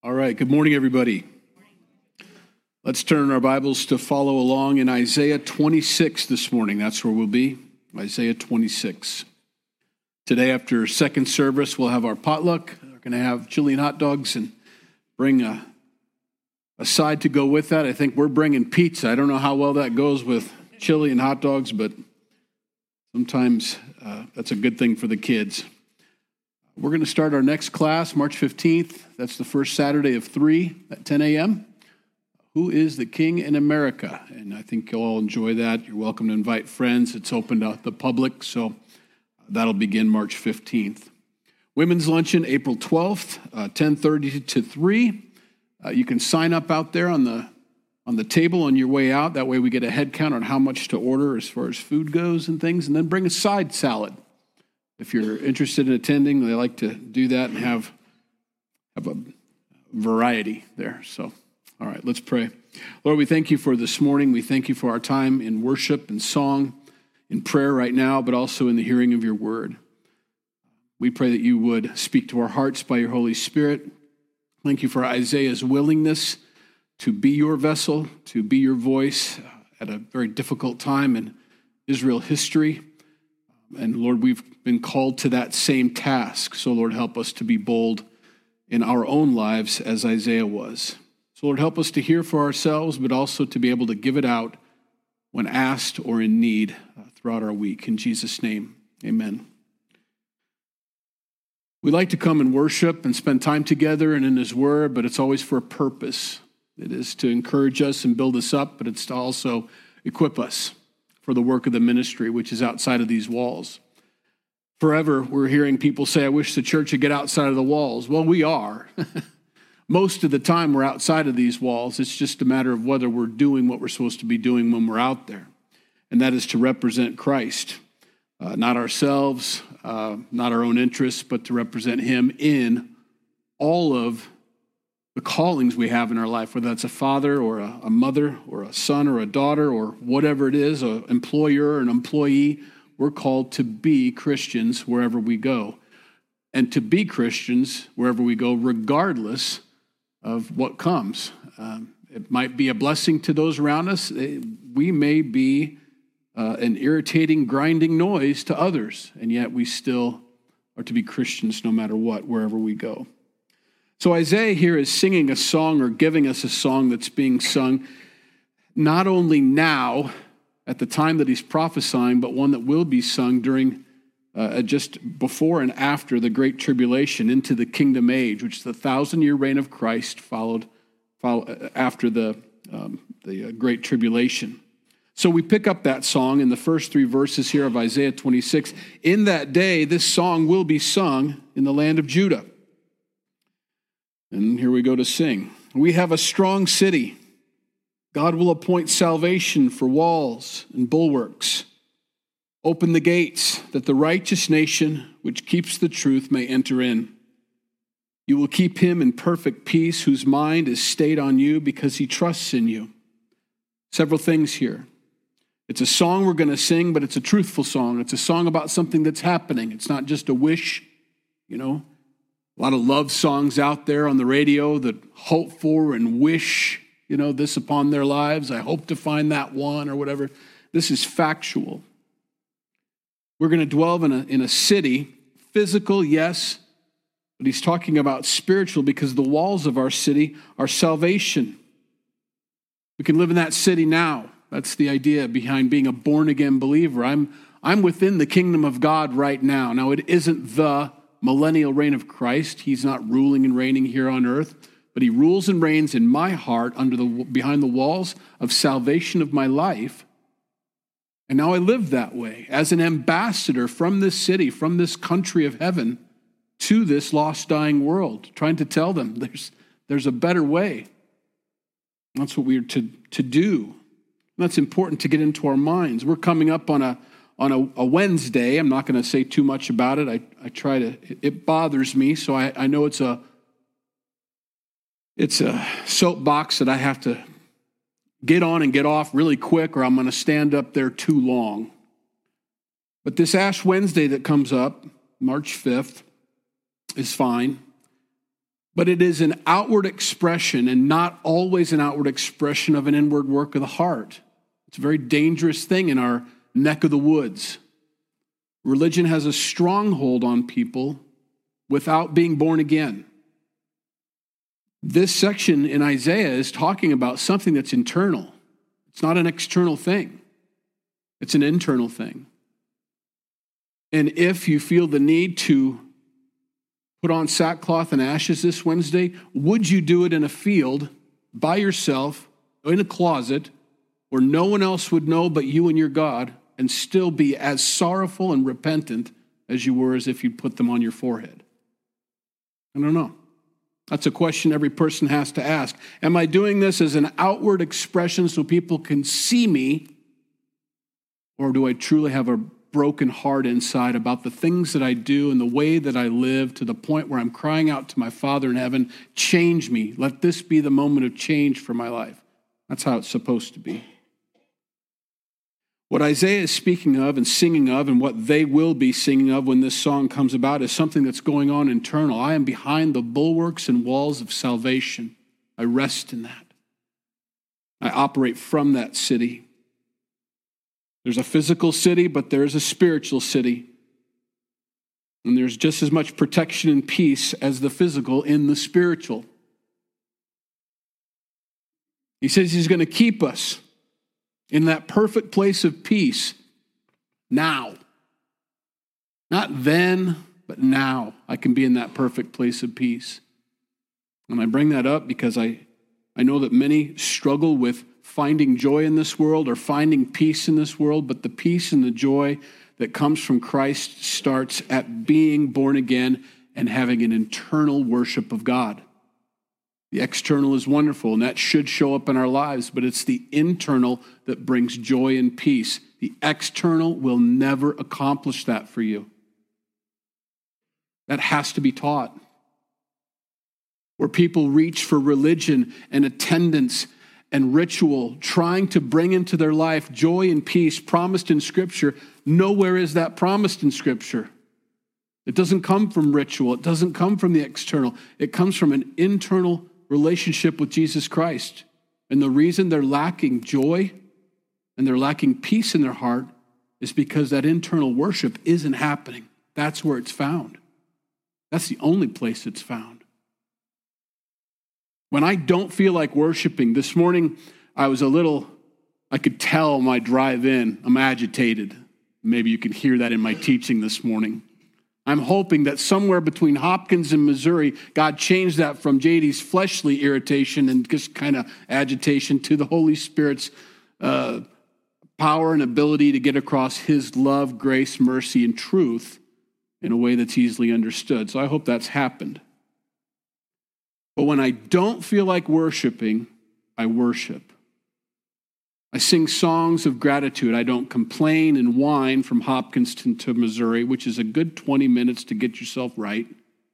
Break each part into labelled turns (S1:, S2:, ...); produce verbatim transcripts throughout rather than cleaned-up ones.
S1: All right, good morning, everybody. Let's turn our Bibles to follow along in Isaiah twenty-six this morning. That's where we'll be, Isaiah twenty-six. Today, after second service, we'll have our potluck. We're going to have chili and hot dogs and bring a, a side to go with that. I think we're bringing pizza. I don't know how well that goes with chili and hot dogs, but sometimes uh, that's a good thing for the kids. We're going to start our next class March fifteenth. That's the first Saturday of three at ten a.m. Who is the King in America? And I think you'll all enjoy that. You're welcome to invite friends. It's open to the public, so that'll begin March fifteenth. Women's Luncheon, April twelfth, uh, ten thirty to three. Uh, you can sign up out there on the on the table on your way out. That way we get a head count on how much to order as far as food goes and things, and then bring a side salad. If you're interested in attending, they like to do that and have, have a variety there. So, all right, let's pray. Lord, we thank you for this morning. We thank you for our time in worship and song, in prayer right now, but also in the hearing of your word. We pray that you would speak to our hearts by your Holy Spirit. Thank you for Isaiah's willingness to be your vessel, to be your voice at a very difficult time in Israel history. And Lord, we've been called to that same task. So Lord, help us to be bold in our own lives as Isaiah was. So Lord, help us to hear for ourselves, but also to be able to give it out when asked or in need uh, throughout our week. In Jesus' name, amen. We like to come and worship and spend time together and in his word, but it's always for a purpose. It is to encourage us and build us up, but it's to also equip us for the work of the ministry, which is outside of these walls. Forever, we're hearing people say, I wish the church would get outside of the walls. Well, we are. Most of the time, we're outside of these walls. It's just a matter of whether we're doing what we're supposed to be doing when we're out there. And that is to represent Christ, uh, not ourselves, uh, not our own interests, but to represent him in all of the callings we have in our life, whether that's a father or a, a mother or a son or a daughter or whatever it is, an employer or an employee. We're called to be Christians wherever we go, and to be Christians wherever we go, regardless of what comes. Um, it might be a blessing to those around us. We may be uh, an irritating, grinding noise to others, and yet we still are to be Christians no matter what, wherever we go. So Isaiah here is singing a song or giving us a song that's being sung not only now at the time that he's prophesying, but one that will be sung during uh, just before and after the Great Tribulation into the Kingdom Age, which is the thousand-year reign of Christ followed, followed after the, um, the Great Tribulation. So we pick up that song in the first three verses here of Isaiah twenty-six. In that day, this song will be sung in the land of Judah. And here we go to sing. We have a strong city. God will appoint salvation for walls and bulwarks. Open the gates that the righteous nation, which keeps the truth, may enter in. You will keep him in perfect peace, whose mind is stayed on you because he trusts in you. Several things here. It's a song we're going to sing, but it's a truthful song. It's a song about something that's happening. It's not just a wish, you know. A lot of love songs out there on the radio that hope for and wish, you know, this upon their lives. I hope to find that one or whatever. This is factual. We're going to dwell in a, in a city, physical, yes, but he's talking about spiritual because the walls of our city are salvation. We can live in that city now. That's the idea behind being a born-again believer. I'm, I'm within the kingdom of God right now. Now, it isn't the millennial reign of Christ. He's not ruling and reigning here on earth, but he rules and reigns in my heart under the behind the walls of salvation of my life. And now I live that way as an ambassador from this city, from this country of heaven to this lost, dying world, trying to tell them there's, there's a better way. That's what we are to, to do. And that's important to get into our minds. We're coming up on a On a, a Wednesday. I'm not going to say too much about it. I, I try to, it, it bothers me, so I, I know it's a it's a soapbox that I have to get on and get off really quick, or I'm going to stand up there too long. But this Ash Wednesday that comes up, March fifth, is fine. but it is an outward expression and not always an outward expression of an inward work of the heart. It's a very dangerous thing in our neck of the woods. Religion has a stronghold on people without being born again. This section in Isaiah is talking about something that's internal. It's not an external thing. It's an internal thing. And if you feel the need to put on sackcloth and ashes this Wednesday, would you do it in a field by yourself, in a closet, where no one else would know but you and your God, and still be as sorrowful and repentant as you were as if you'd put them on your forehead? I don't know. That's a question every person has to ask. Am I doing this as an outward expression so people can see me? Or do I truly have a broken heart inside about the things that I do and the way that I live, to the point where I'm crying out to my Father in heaven, change me. Let this be the moment of change for my life. That's how it's supposed to be. What Isaiah is speaking of and singing of, and what they will be singing of when this song comes about, is something that's going on internal. I am behind the bulwarks and walls of salvation. I rest in that. I operate from that city. There's a physical city, but there's a spiritual city. And there's just as much protection and peace as the physical in the spiritual. He says he's going to keep us in that perfect place of peace now. Not then, but now. I can be in that perfect place of peace. And I bring that up because I, I know that many struggle with finding joy in this world or finding peace in this world, but the peace and the joy that comes from Christ starts at being born again and having an internal worship of God. The external is wonderful, and that should show up in our lives, but it's the internal that brings joy and peace. The external will never accomplish that for you. That has to be taught. Where people reach for religion and attendance and ritual, trying to bring into their life joy and peace promised in Scripture, nowhere is that promised in Scripture. It doesn't come from ritual. It doesn't come from the external. It comes from an internal relationship with Jesus Christ. And the reason they're lacking joy and they're lacking peace in their heart is because that internal worship isn't happening. That's where it's found. That's the only place it's found. When I don't feel like worshiping, this morning I was a little, I could tell my drive in, I'm agitated. Maybe you can hear that in my teaching this morning. I'm hoping that somewhere between Hopkins and Missouri, God changed that from J D's fleshly irritation and just kind of agitation to the Holy Spirit's uh, power and ability to get across his love, grace, mercy, and truth in a way that's easily understood. So I hope that's happened. But when I don't feel like worshiping, I worship. I sing songs of gratitude. I don't complain and whine from Hopkins to Missouri, which is a good twenty minutes to get yourself right.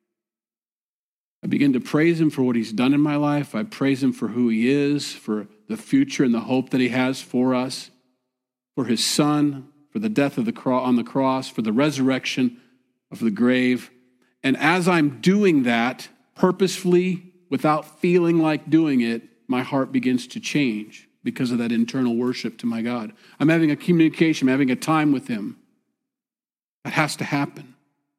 S1: I begin to praise him for what he's done in my life. I praise him for who he is, for the future and the hope that he has for us, for his son, for the death of the cro- on the cross, for the resurrection of the grave. And as I'm doing that purposefully, without feeling like doing it, my heart begins to change because of that internal worship to my God. I'm having a communication, I'm having a time with him. That has to happen.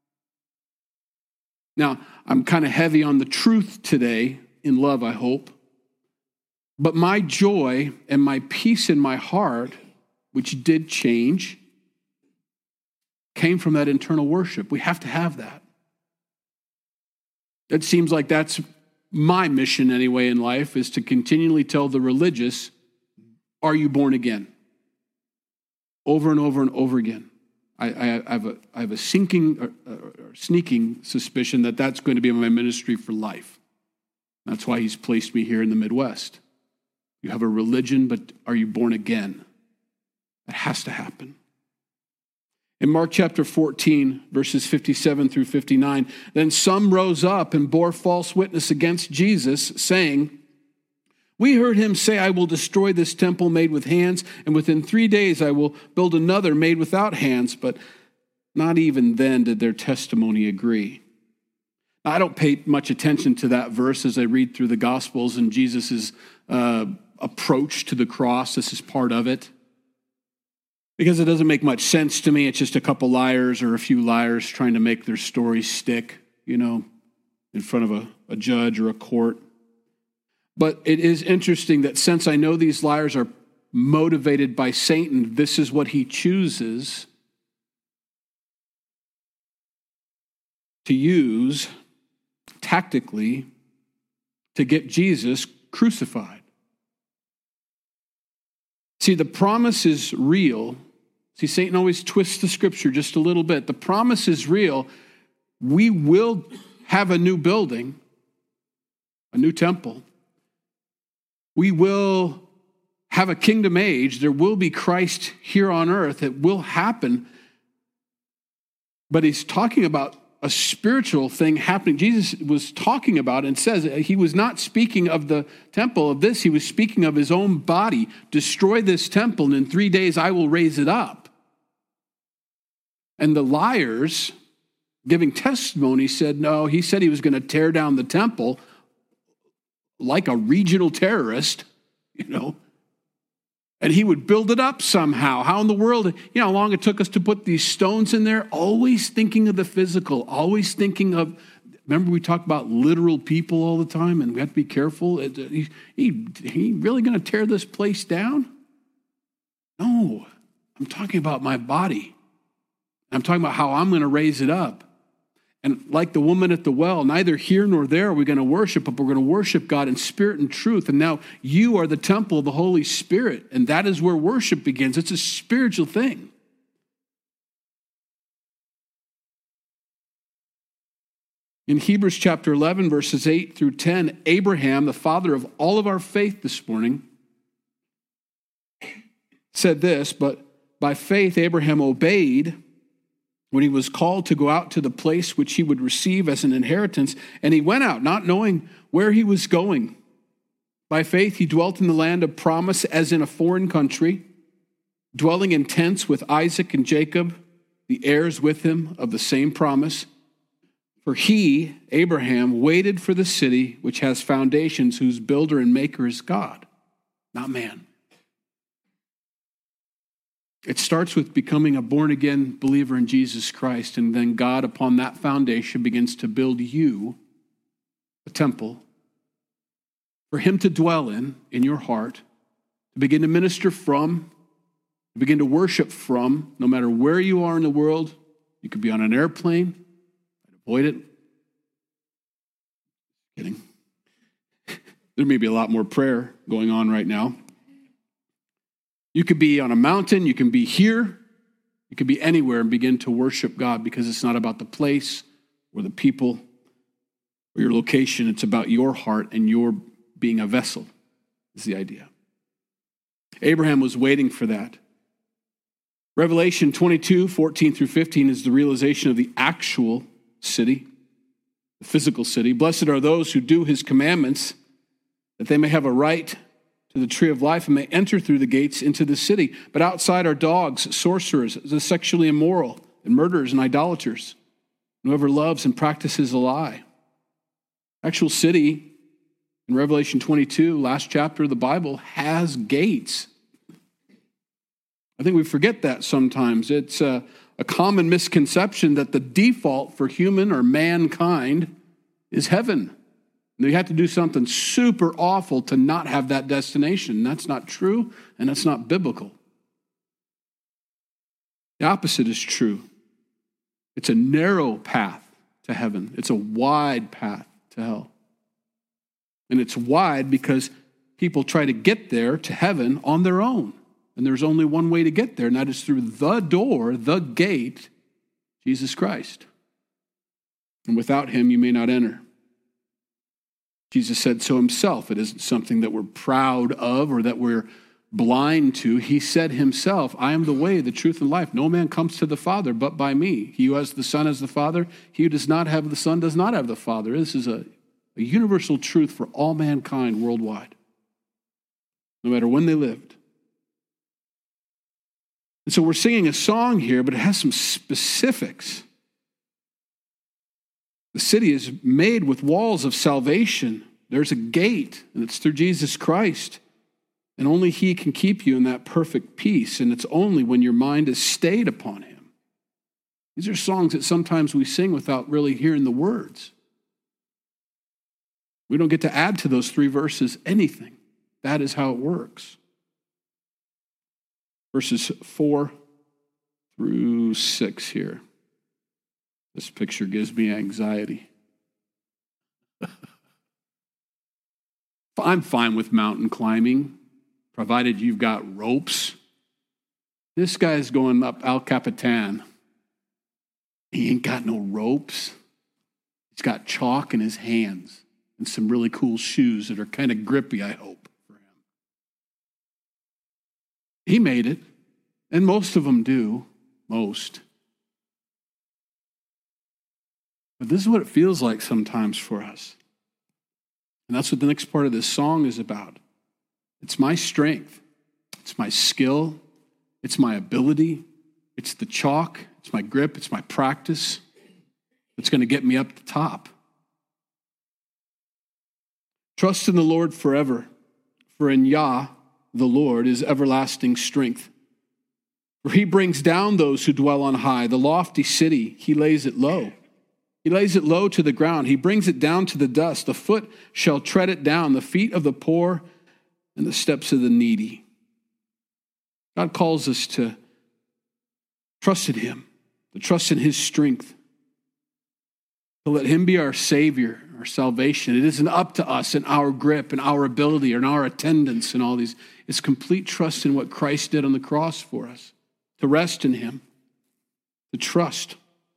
S1: Now, I'm kind of heavy on the truth today, in love, I hope. But my joy and my peace in my heart, which did change, came from that internal worship. We have to have that. It seems like that's my mission anyway in life, is to continually tell the religious, are you born again? Over and over and over again. I, I, I, have, a, I have a sinking or, or sneaking suspicion that that's going to be my ministry for life. That's why he's placed me here in the Midwest. You have a religion, but are you born again? That has to happen. In Mark chapter fourteen, verses fifty-seven through fifty-nine, then some rose up and bore false witness against Jesus, saying, we heard him say, I will destroy this temple made with hands, and within three days I will build another made without hands. But not even then did their testimony agree. I don't pay much attention to that verse as I read through the Gospels and Jesus' uh, approach to the cross. This is part of it. Because it doesn't make much sense to me. It's just a couple liars or a few liars trying to make their story stick, you know, in front of a, a judge or a court. But it is interesting that since I know these liars are motivated by Satan, this is what he chooses to use tactically to get Jesus crucified. See, the promise is real. See, Satan always twists the scripture just a little bit. The promise is real. We will have a new building, a new temple. We will have a kingdom age. There will be Christ here on earth. It will happen. But he's talking about a spiritual thing happening. Jesus was talking about and says he was not speaking of the temple of this. He was speaking of his own body. Destroy this temple, and in three days I will raise it up. And the liars giving testimony said, no, he said he was going to tear down the temple like a regional terrorist, you know, and he would build it up somehow. How in the world, you know, how long it took us to put these stones in there? Always thinking of the physical, always thinking of, remember we talked about literal people all the time, and we have to be careful. He, he, he really going to tear this place down? No, I'm talking about my body. I'm talking about how I'm going to raise it up. And like the woman at the well, neither here nor there are we going to worship, but we're going to worship God in spirit and truth. And now you are the temple of the Holy Spirit, and that is where worship begins. It's a spiritual thing. In Hebrews chapter eleven, verses eight through ten, Abraham, the father of all of our faith this morning, said this, but by faith Abraham obeyed when he was called to go out to the place which he would receive as an inheritance, and he went out, not knowing where he was going. By faith he dwelt in the land of promise as in a foreign country, dwelling in tents with Isaac and Jacob, the heirs with him of the same promise. For he, Abraham, waited for the city which has foundations, whose builder and maker is God, not man. It starts with becoming a born-again believer in Jesus Christ, and then God, upon that foundation, begins to build you a temple for him to dwell in, in your heart, to begin to minister from, to begin to worship from, no matter where you are in the world. You could be on an airplane. Avoid it. Kidding. There may be a lot more prayer going on right now. You could be on a mountain, you can be here, you could be anywhere and begin to worship God, because it's not about the place or the people or your location. It's about your heart and your being a vessel, is the idea. Abraham was waiting for that. Revelation twenty-two, fourteen through fifteen is the realization of the actual city, the physical city. Blessed are those who do his commandments, that they may have a right to the tree of life and may enter through the gates into the city. But outside are dogs, sorcerers, the sexually immoral, and murderers and idolaters, and whoever loves and practices a lie. Actual city in Revelation twenty-two, last chapter of the Bible, has gates. I think we forget that sometimes. It's a, a common misconception that the default for human or mankind is heaven. And you have to do something super awful to not have that destination. That's not true, and that's not biblical. The opposite is true. It's a narrow path to heaven. It's a wide path to hell. And it's wide because people try to get there to heaven on their own. And there's only one way to get there, and that is through the door, the gate, Jesus Christ. And without him, you may not enter. Jesus said so himself. It isn't something that we're proud of or that we're blind to. He said himself, I am the way, the truth, and life. No man comes to the Father but by me. He who has the Son has the Father. He who does not have the Son does not have the Father. This is a, a universal truth for all mankind worldwide, no matter when they lived. And so we're singing a song here, but it has some specifics. The city is made with walls of salvation. There's a gate, and it's through Jesus Christ. And only he can keep you in that perfect peace, and it's only when your mind is stayed upon him. These are songs that sometimes we sing without really hearing the words. We don't get to add to those three verses anything. That is how it works. Verses four through six here. This picture gives me anxiety. I'm fine with mountain climbing, provided you've got ropes. This guy's going up El Capitan. He ain't got no ropes. He's got chalk in his hands and some really cool shoes that are kind of grippy, I hope, for him. He made it, and most of them do. Most. But this is what it feels like sometimes for us. And that's what the next part of this song is about. It's my strength. It's my skill. It's my ability. It's the chalk. It's my grip. It's my practice. It's going to get me up the top. Trust in the Lord forever, for in Yah, the Lord, is everlasting strength. For he brings down those who dwell on high. The lofty city, he lays it low. He lays it low to the ground. He brings it down to the dust. The foot shall tread it down, the feet of the poor and the steps of the needy. God calls us to trust in him, to trust in his strength, to let him be our Savior, our salvation. It isn't up to us and our grip and our ability and our attendance and all these. It's complete trust in what Christ did on the cross for us, to rest in him, to trust.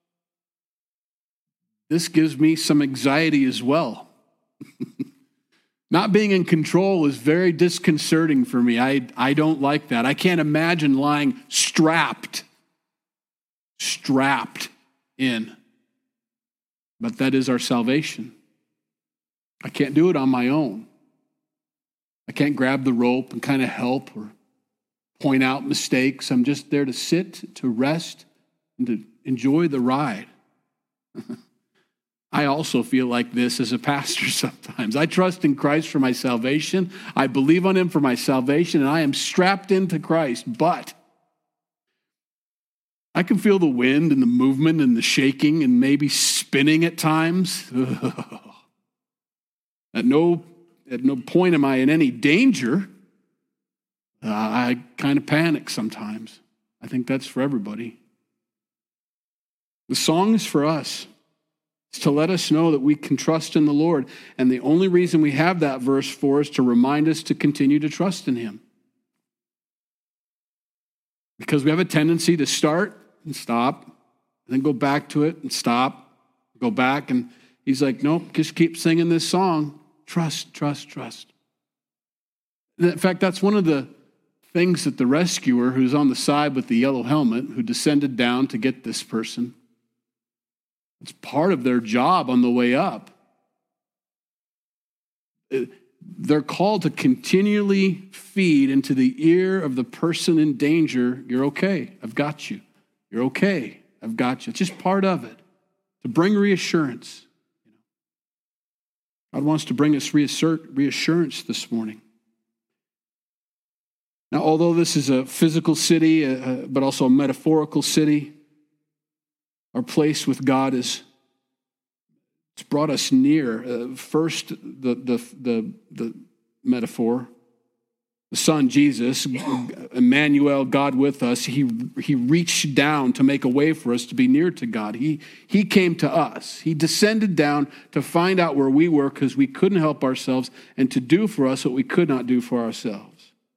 S1: This gives me some anxiety as well. Not being in control is very disconcerting for me. I, I don't like that. I can't imagine lying strapped, strapped in. But that is our salvation. I can't do it on my own. I can't grab the rope and kind of help or point out mistakes. I'm just there to sit, to rest, and to enjoy the ride. I also feel like this as a pastor sometimes. I trust in Christ for my salvation. I believe on him for my salvation, and I am strapped into Christ. But I can feel the wind and the movement and the shaking and maybe spinning at times. At no, at no point am I in any danger. Uh, I kind of panic sometimes. I think that's for everybody. The song is for us. It's to let us know that we can trust in the Lord. And the only reason we have that verse for is to remind us to continue to trust in him. Because we have a tendency to start and stop, and then go back to it and stop, go back. And he's like, nope, just keep singing this song. Trust, trust, trust. In fact, that's one of the things that the rescuer who's on the side with the yellow helmet, who descended down to get this person, it's part of their job on the way up. They're called to continually feed into the ear of the person in danger. You're okay. I've got you. You're okay. I've got you. It's just part of it. To bring reassurance. God wants to bring us reassurance this morning. Now, although this is a physical city, uh, but also a metaphorical city, our place with God is, it's brought us near. Uh, first, the, the, the, the metaphor, the Son, Jesus, Emmanuel, God with us, he, he reached down to make a way for us to be near to God. He, he came to us. He descended down to find out where we were because we couldn't help ourselves and to do for us what we could not do for ourselves.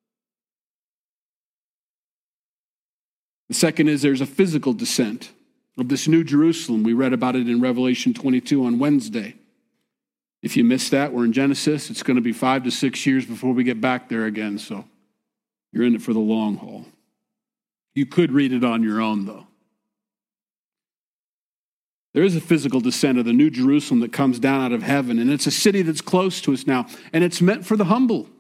S1: The second is there's a physical descent of this new Jerusalem. We read about it in Revelation twenty-two on Wednesday. If you missed that, we're in Genesis. It's going to be five to six years before we get back there again, so you're in it for the long haul. You could read it on your own, though. There is a physical descent of the new Jerusalem that comes down out of heaven, and it's a city that's close to us now, and it's meant for the humble.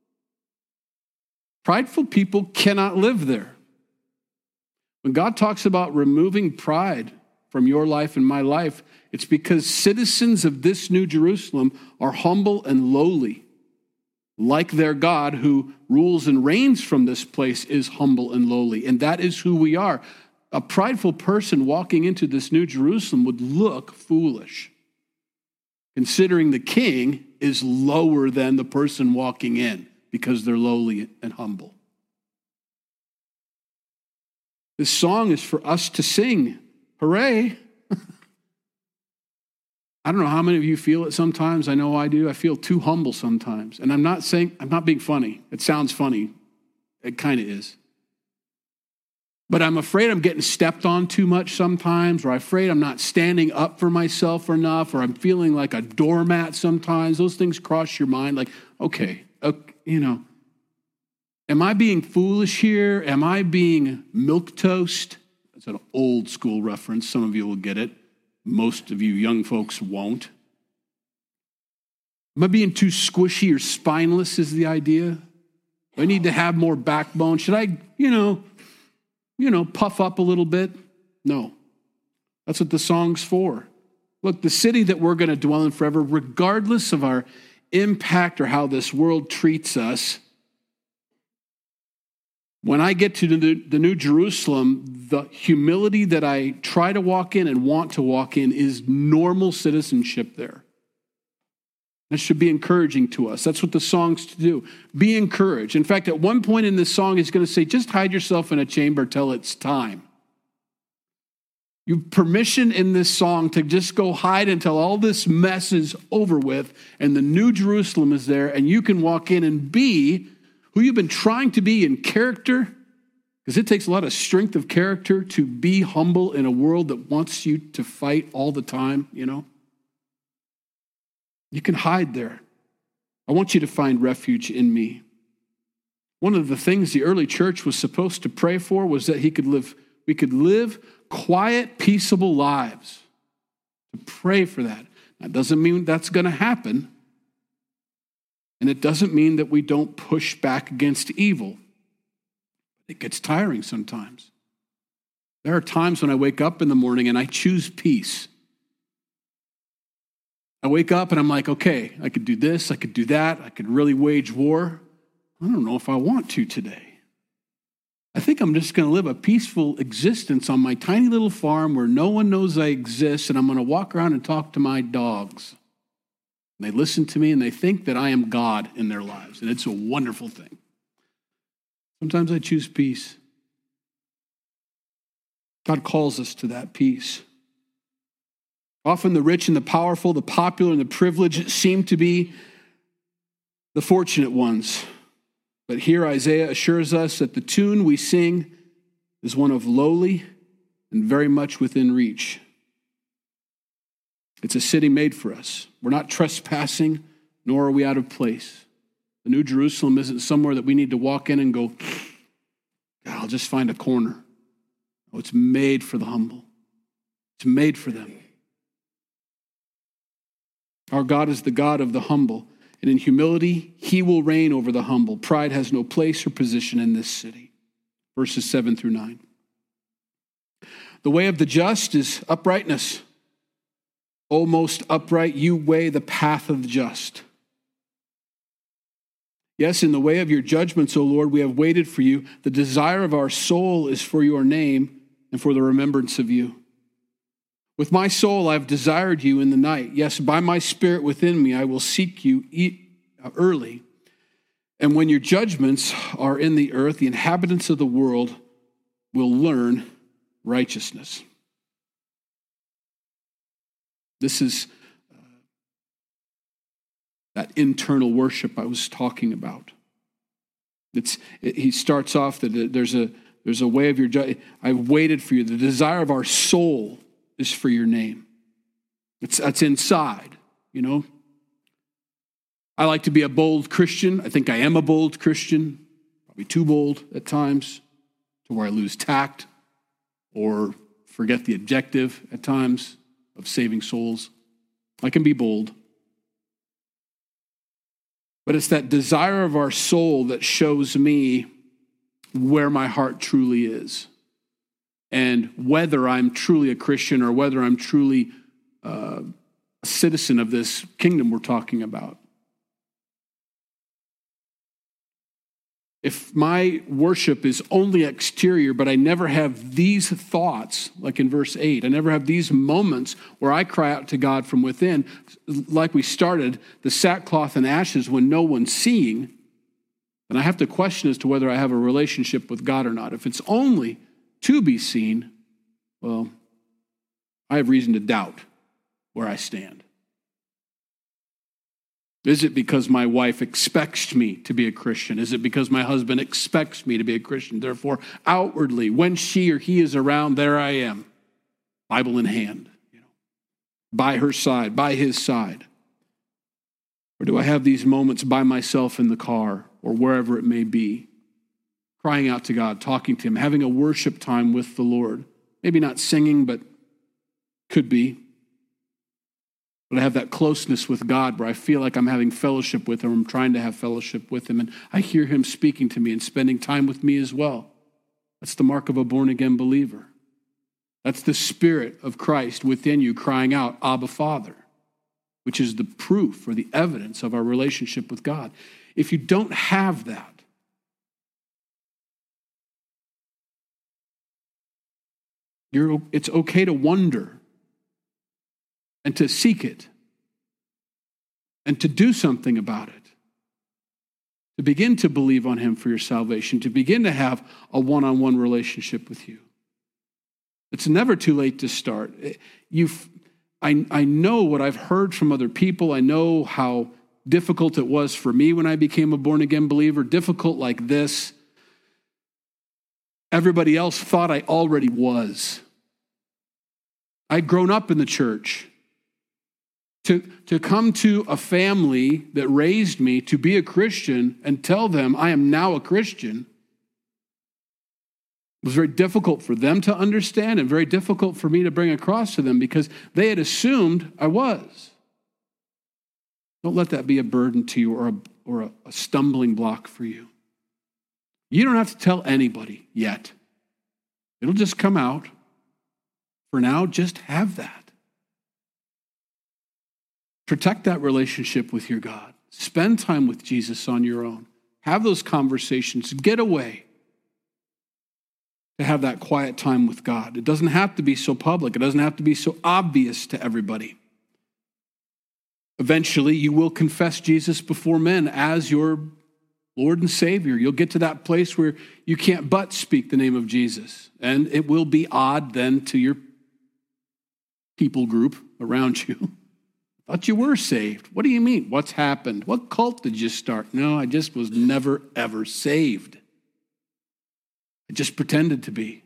S1: Prideful people cannot live there. When God talks about removing pride from your life and my life, it's because citizens of this New Jerusalem are humble and lowly, like their God who rules and reigns from this place is humble and lowly. And that is who we are. A prideful person walking into this New Jerusalem would look foolish, considering the king is lower than the person walking in because they're lowly and humble. This song is for us to sing. Hooray! I don't know how many of you feel it sometimes. I know I do. I feel too humble sometimes. And I'm not saying, I'm not being funny. It sounds funny. It kind of is. But I'm afraid I'm getting stepped on too much sometimes, or I'm afraid I'm not standing up for myself enough, or I'm feeling like a doormat sometimes. Those things cross your mind like, okay, okay you know, am I being foolish here? Am I being milquetoast? That's an old school reference. Some of you will get it. Most of you young folks won't. Am I being too squishy or spineless is the idea? Do I need to have more backbone? Should I, you know, you know, puff up a little bit? No. That's what the song's for. Look, the city that we're going to dwell in forever, regardless of our impact or how this world treats us, when I get to the, the New Jerusalem, the humility that I try to walk in and want to walk in is normal citizenship there. That should be encouraging to us. That's what the song's to do. Be encouraged. In fact, at one point in this song, he's going to say, just hide yourself in a chamber till it's time. You have permission in this song to just go hide until all this mess is over with and the New Jerusalem is there and you can walk in and be who you've been trying to be in character, because it takes a lot of strength of character to be humble in a world that wants you to fight all the time, you know. You can hide there. I want you to find refuge in me. One of the things the early church was supposed to pray for was that he could live, we could live quiet, peaceable lives. To pray for that. That doesn't mean that's going to happen. And it doesn't mean that we don't push back against evil. It gets tiring sometimes. There are times when I wake up in the morning and I choose peace. I wake up and I'm like, okay, I could do this, I could do that, I could really wage war. I don't know if I want to today. I think I'm just going to live a peaceful existence on my tiny little farm where no one knows I exist, and I'm going to walk around and talk to my dogs. They listen to me and they think that I am God in their lives. And it's a wonderful thing. Sometimes I choose peace. God calls us to that peace. Often the rich and the powerful, the popular and the privileged seem to be the fortunate ones. But here Isaiah assures us that the tune we sing is one of lowly and very much within reach. It's a city made for us. We're not trespassing, nor are we out of place. The New Jerusalem isn't somewhere that we need to walk in and go, God, I'll just find a corner. Oh, it's made for the humble. It's made for them. Our God is the God of the humble, and in humility, he will reign over the humble. Pride has no place or position in this city. Verses seven through nine. The way of the just is uprightness. O most upright, you weigh the path of the just. Yes, in the way of your judgments, O Lord, we have waited for you. The desire of our soul is for your name and for the remembrance of you. With my soul I have desired you in the night. Yes, by my spirit within me I will seek you early. And when your judgments are in the earth, the inhabitants of the world will learn righteousness. This is uh, that internal worship I was talking about. It's, it, he starts off that there's a, there's a way of your judgment. I've waited for you. The desire of our soul is for your name. It's, that's inside, you know. I like to be a bold Christian. I think I am a bold Christian, probably too bold at times, to where I lose tact or forget the objective at times of saving souls. I can be bold. But it's that desire of our soul that shows me where my heart truly is. and whether I'm truly a Christian or whether I'm truly uh, a citizen of this kingdom we're talking about. If my worship is only exterior, but I never have these thoughts, like in verse eight, I never have these moments where I cry out to God from within, like we started, the sackcloth and ashes when no one's seeing, then I have to question as to whether I have a relationship with God or not. If it's only to be seen, well, I have reason to doubt where I stand. Is it because my wife expects me to be a Christian? Is it because my husband expects me to be a Christian? Therefore, outwardly, when she or he is around, there I am, Bible in hand, you know, by her side, by his side. Or do I have these moments by myself in the car or wherever it may be, crying out to God, talking to him, having a worship time with the Lord? Maybe not singing, but could be. But I have that closeness with God where I feel like I'm having fellowship with him. I'm trying to have fellowship with him. And I hear him speaking to me and spending time with me as well. That's the mark of a born-again believer. That's the Spirit of Christ within you crying out, Abba, Father, which is the proof or the evidence of our relationship with God. If you don't have that, you're, it's okay to wonder and to seek it, and to do something about it, to begin to believe on him for your salvation, to begin to have a one-on-one relationship with you. It's never too late to start. You've, I, I know what I've heard from other people. I know how difficult it was for me when I became a born-again believer, difficult like this. Everybody else thought I already was. I'd grown up in the church. To, to come to a family that raised me to be a Christian and tell them I am now a Christian was very difficult for them to understand and very difficult for me to bring across to them because they had assumed I was. Don't let that be a burden to you or a, or a, a stumbling block for you. You don't have to tell anybody yet. It'll just come out. For now, just have that. Protect that relationship with your God. Spend time with Jesus on your own. Have those conversations. Get away to have that quiet time with God. It doesn't have to be so public. It doesn't have to be so obvious to everybody. Eventually, you will confess Jesus before men as your Lord and Savior. You'll get to that place where you can't but speak the name of Jesus. And it will be odd then to your people group around you. Thought you were saved. What do you mean? What's happened? What cult did you start? No, I just was never, ever saved. I just pretended to be.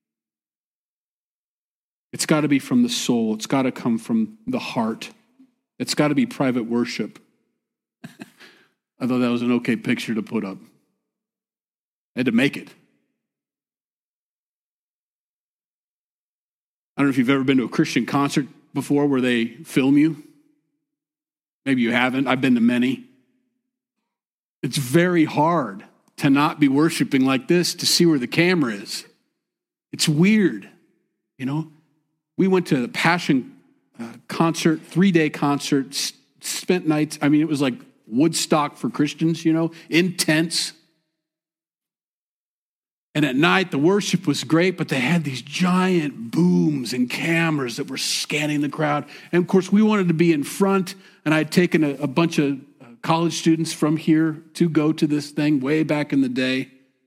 S1: It's got to be from the soul. It's got to come from the heart. It's got to be private worship. I thought that was an okay picture to put up. I had to make it. I don't know if you've ever been to a Christian concert before where they film you. Maybe you haven't. I've been to many. It's very hard to not be worshiping like this, to see where the camera is. It's weird, you know. We went to the Passion uh, concert, three-day concert, s- spent nights. I mean, it was like Woodstock for Christians, you know, intense. And at night, the worship was great, but they had these giant booms and cameras that were scanning the crowd. And of course, we wanted to be in front, and I had taken a, a bunch of college students from here to go to this thing way back in the day.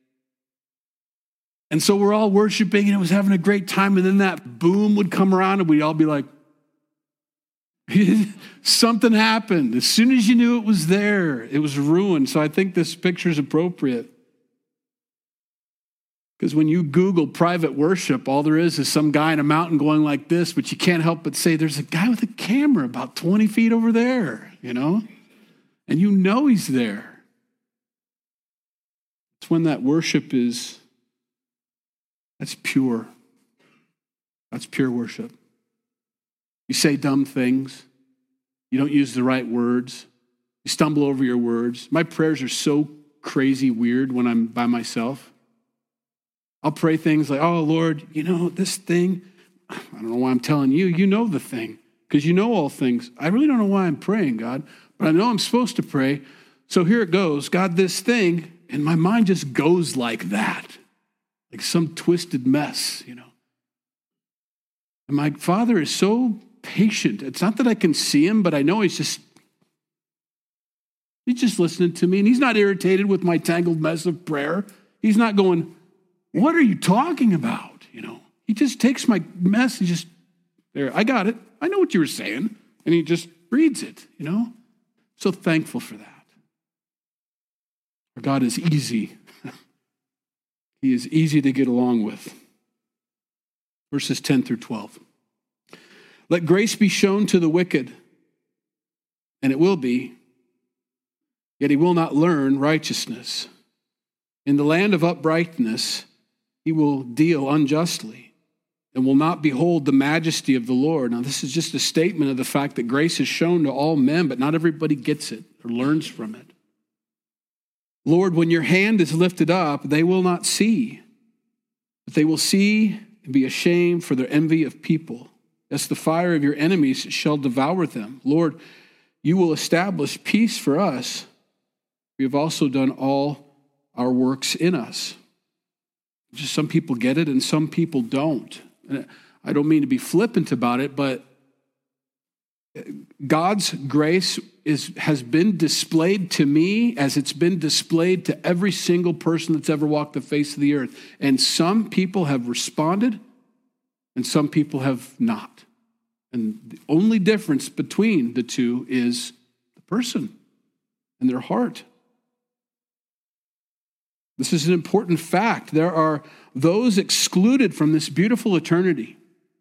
S1: And so we're all worshiping, and it was having a great time, and then that boom would come around, and we'd all be like, something happened. As soon as you knew it was there, it was ruined. So I think this picture is appropriate. Because when you Google private worship, all there is is some guy in a mountain going like this, but you can't help but say, there's a guy with a camera about twenty feet over there, you know? And you know he's there. It's when that worship is, that's pure. That's pure worship. You say dumb things. You don't use the right words. You stumble over your words. My prayers are so crazy weird when I'm by myself. I'll pray things like, oh, Lord, you know, this thing, I don't know why I'm telling you. You know the thing, because you know all things. I really don't know why I'm praying, God, but I know I'm supposed to pray. So here it goes. God, this thing, and my mind just goes like that, like some twisted mess, you know. And my Father is so patient. It's not that I can see him, but I know he's just, he's just listening to me. And he's not irritated with my tangled mess of prayer. He's not going, what are you talking about? You know, he just takes my mess. He just, there, I got it. I know what you were saying. And he just reads it, you know. So thankful for that. Our God is easy. He is easy to get along with. Verses ten through twelve. Let grace be shown to the wicked, and it will be, yet he will not learn righteousness. In the land of uprightness, he will deal unjustly and will not behold the majesty of the Lord. Now, this is just a statement of the fact that grace is shown to all men, but not everybody gets it or learns from it. Lord, when your hand is lifted up, they will not see, but they will see and be ashamed for their envy of people. As the fire of your enemies shall devour them. Lord, you will establish peace for us. We have also done all our works in us. Just some people get it and some people don't. And I don't mean to be flippant about it, but God's grace is, has been displayed to me as it's been displayed to every single person that's ever walked the face of the earth. And some people have responded and some people have not. And the only difference between the two is the person and their heart. This is an important fact. There are those excluded from this beautiful eternity.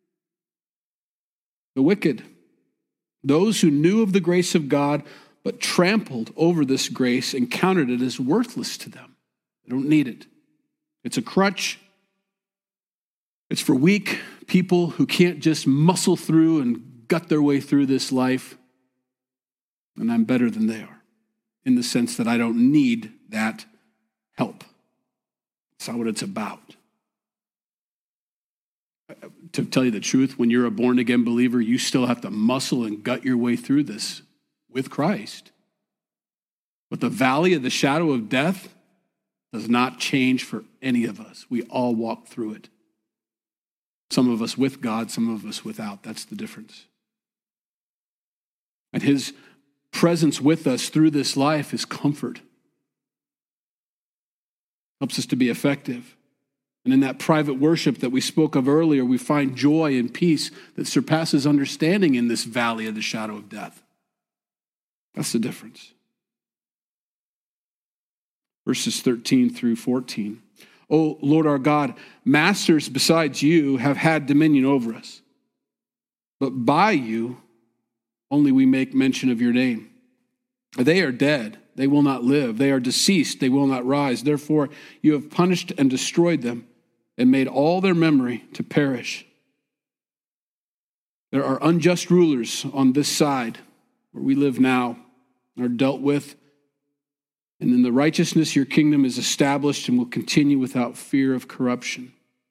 S1: The wicked, those who knew of the grace of God, but trampled over this grace and counted it as worthless to them. They don't need it. It's a crutch. It's for weak people who can't just muscle through and gut their way through this life. And I'm better than they are in the sense that I don't need that help. That's not what it's about. To tell you the truth, when you're a born-again believer, you still have to muscle and gut your way through this with Christ. But the valley of the shadow of death does not change for any of us. We all walk through it. Some of us with God, some of us without. That's the difference. And his presence with us through this life is comfort. Helps us to be effective. And in that private worship that we spoke of earlier, we find joy and peace that surpasses understanding in this valley of the shadow of death. That's the difference. Verses thirteen through fourteen. O Lord our God, masters besides you have had dominion over us. But by you only we make mention of your name. They are dead, they will not live. They are deceased, they will not rise. Therefore you have punished and destroyed them and made all their memory to perish. There are unjust rulers on this side where we live now, are dealt with. And in the righteousness, your kingdom is established and will continue without fear of corruption.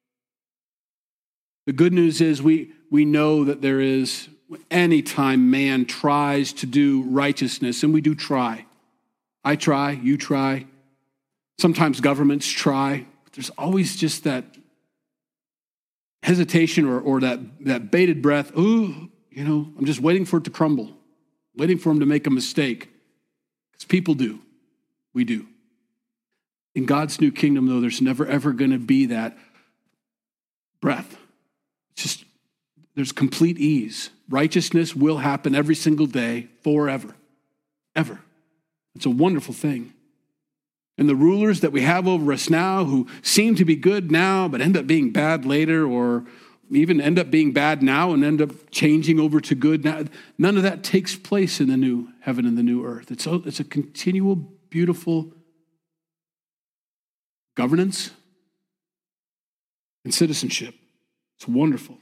S1: The good news is we, we know that there is, anytime man tries to do righteousness, and we do try. I try, you try. Sometimes governments try. But there's always just that hesitation or, or that, that bated breath. Ooh, you know, I'm just waiting for it to crumble. Waiting for him to make a mistake. Because people do. We do. In God's new kingdom, though, there's never, ever going to be that breath. It's just, there's complete ease. Righteousness will happen every single day, forever. Ever. It's a wonderful thing. And the rulers that we have over us now who seem to be good now, but end up being bad later, or even end up being bad now and end up changing over to good now, none of that takes place in the new heaven and the new earth. It's a, it's a continual, beautiful governance and citizenship. It's wonderful.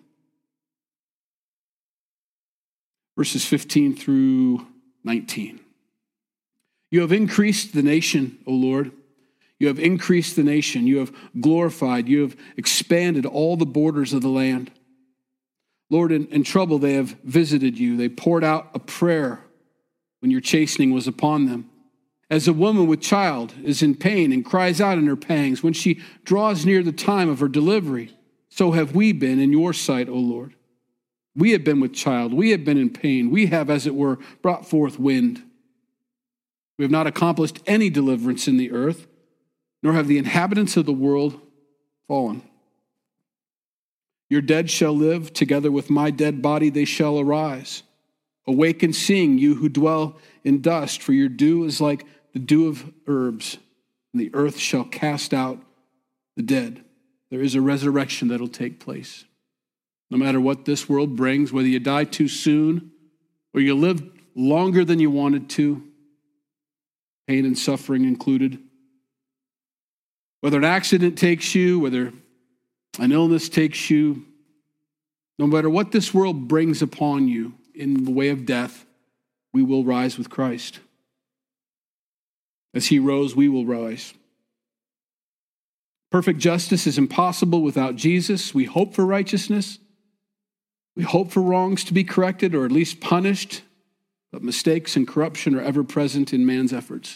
S1: Verses fifteen through nineteen. You have increased the nation, O Lord. You have increased the nation. You have glorified. You have expanded all the borders of the land. Lord, in, in trouble they have visited you. They poured out a prayer when your chastening was upon them. As a woman with child is in pain and cries out in her pangs when she draws near the time of her delivery, so have we been in your sight, O Lord. We have been with child. We have been in pain. We have, as it were, brought forth wind. We have not accomplished any deliverance in the earth, nor have the inhabitants of the world fallen. Your dead shall live, together with my dead body they shall arise. Awake and sing, you who dwell in dust, for your dew is like the dew of herbs, and the earth shall cast out the dead. There is a resurrection that'll take place. No matter what this world brings, whether you die too soon or you live longer than you wanted to, pain and suffering included, whether an accident takes you, whether an illness takes you, no matter what this world brings upon you in the way of death, we will rise with Christ. As he rose, we will rise. Perfect justice is impossible without Jesus. We hope for righteousness. We hope for wrongs to be corrected or at least punished, but mistakes and corruption are ever present in man's efforts.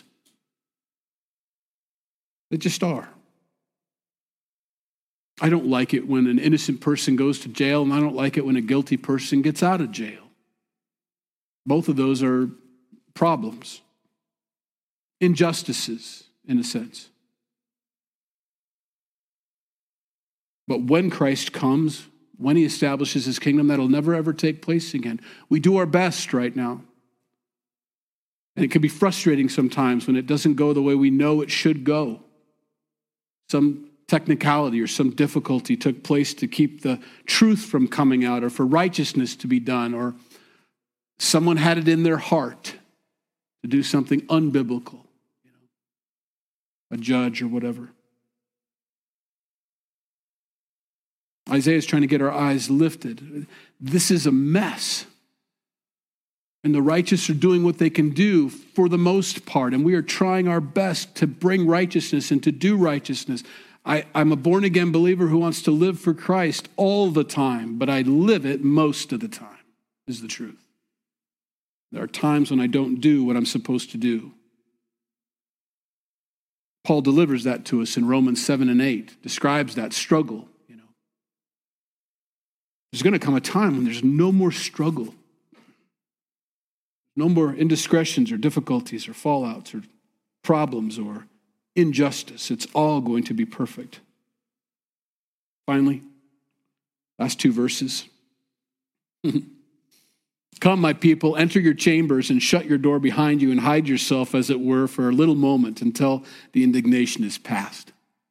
S1: They just are. I don't like it when an innocent person goes to jail, and I don't like it when a guilty person gets out of jail. Both of those are problems, injustices, in a sense. But when Christ comes, when he establishes his kingdom, that'll never, ever take place again. We do our best right now. And it can be frustrating sometimes when it doesn't go the way we know it should go. Some technicality or some difficulty took place to keep the truth from coming out, or for righteousness to be done, or someone had it in their heart to do something unbiblical, you know, a judge or whatever. Isaiah is trying to get our eyes lifted. This is a mess. And the righteous are doing what they can do for the most part. And we are trying our best to bring righteousness and to do righteousness. I, I'm a born-again believer who wants to live for Christ all the time, but I live it most of the time, is the truth. There are times when I don't do what I'm supposed to do. Paul delivers that to us in Romans seven and eight, describes that struggle. You know, there's going to come a time when there's no more struggle. No more indiscretions or difficulties or fallouts or problems or injustice. It's all going to be perfect. Finally, last two verses. Come, my people, enter your chambers and shut your door behind you and hide yourself, as it were, for a little moment until the indignation is past.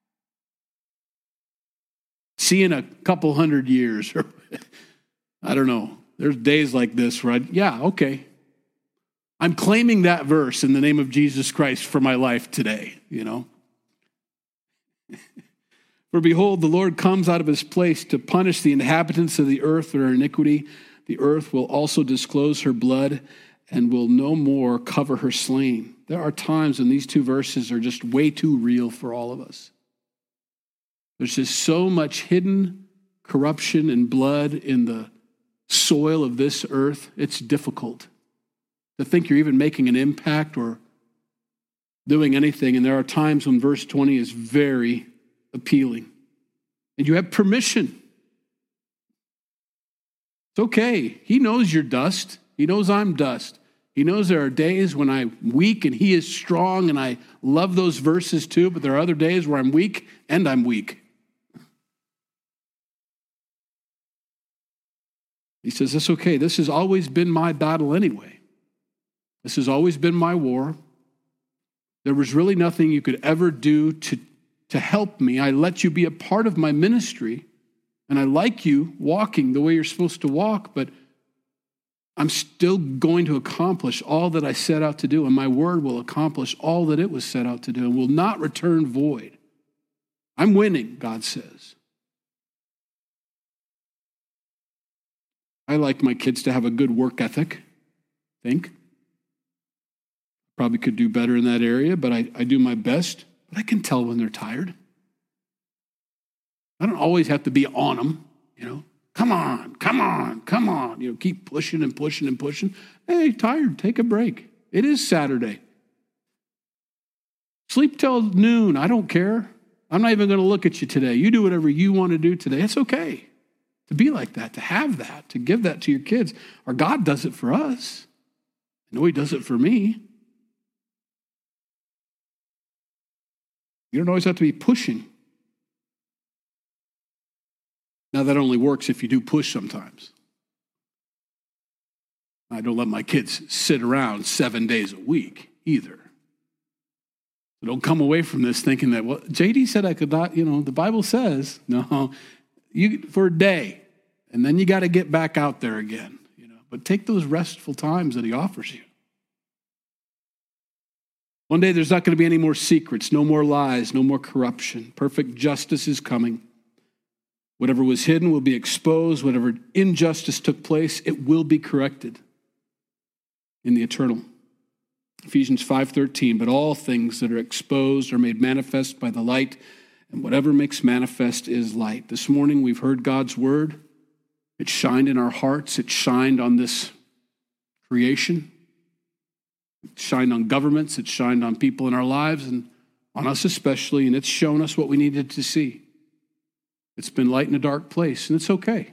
S1: See, in a couple hundred years, or I don't know, there's days like this where I, yeah, okay. I'm claiming that verse in the name of Jesus Christ for my life today, you know. For behold, the Lord comes out of his place to punish the inhabitants of the earth for their iniquity. The earth will also disclose her blood and will no more cover her slain. There are times when these two verses are just way too real for all of us. There's just so much hidden corruption and blood in the soil of this earth. It's difficult to think you're even making an impact or doing anything. And there are times when verse twenty is very appealing. And you have permission. It's okay. He knows you're dust. He knows I'm dust. He knows there are days when I'm weak and he is strong, and I love those verses too, but there are other days where I'm weak and I'm weak. He says, that's okay. This has always been my battle anyway. This has always been my war. There was really nothing you could ever do to, to help me. I let you be a part of my ministry, and I like you walking the way you're supposed to walk, but I'm still going to accomplish all that I set out to do, and my word will accomplish all that it was set out to do and will not return void. I'm winning, God says. I like my kids to have a good work ethic, I think. Probably could do better in that area, but I, I do my best. but I can tell when they're tired. I don't always have to be on them, you know. Come on, come on, come on. You know, keep pushing and pushing and pushing. Hey, tired, take a break. It is Saturday. Sleep till noon. I don't care. I'm not even going to look at you today. You do whatever you want to do today. It's okay to be like that, to have that, to give that to your kids. Our God does it for us. I know he does it for me. You don't always have to be pushing. Now, that only works if you do push sometimes. I don't let my kids sit around seven days a week either. So don't come away from this thinking that, well, J D said I could not, you know, the Bible says, no, you for a day, and then you got to get back out there again, you know. But take those restful times that he offers you. One day there's not going to be any more secrets, no more lies, no more corruption. Perfect justice is coming. Whatever was hidden will be exposed. Whatever injustice took place, it will be corrected in the eternal. Ephesians five thirteen, but all things that are exposed are made manifest by the light, and whatever makes manifest is light. This morning we've heard God's word. It shined in our hearts. It shined on this creation. It shined on governments. It shined on people in our lives and on us especially, and it's shown us what we needed to see. It's been light in a dark place, and it's okay.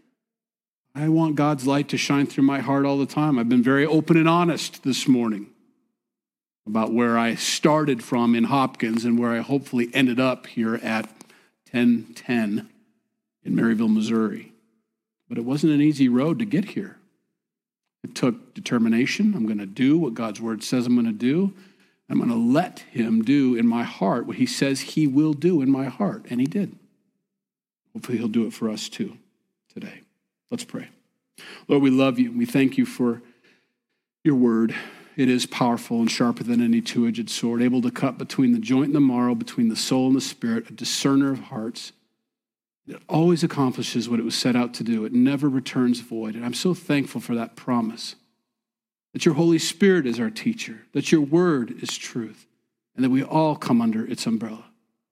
S1: I want God's light to shine through my heart all the time. I've been very open and honest this morning about where I started from in Hopkins and where I hopefully ended up here at ten ten in Maryville, Missouri. But it wasn't an easy road to get here. It took determination. I'm going to do what God's word says I'm going to do. I'm going to let him do in my heart what he says he will do in my heart, and he did. Hopefully he'll do it for us too today. Let's pray. Lord, we love you. We thank you for your word. It is powerful and sharper than any two-edged sword, able to cut between the joint and the marrow, between the soul and the spirit, a discerner of hearts. It always accomplishes what it was set out to do. It never returns void. And I'm so thankful for that promise, that your Holy Spirit is our teacher, that your word is truth, and that we all come under its umbrella.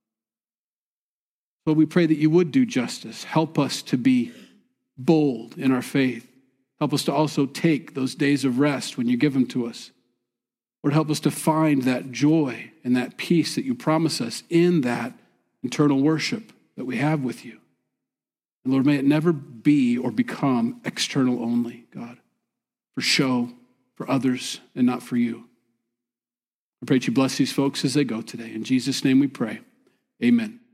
S1: Lord, we pray that you would do justice. Help us to be bold in our faith. Help us to also take those days of rest when you give them to us. Lord, help us to find that joy and that peace that you promise us in that eternal worship that we have with you. And Lord, may it never be or become external only, God, for show, for others, and not for you. I pray that you bless these folks as they go today. In Jesus' name we pray. Amen.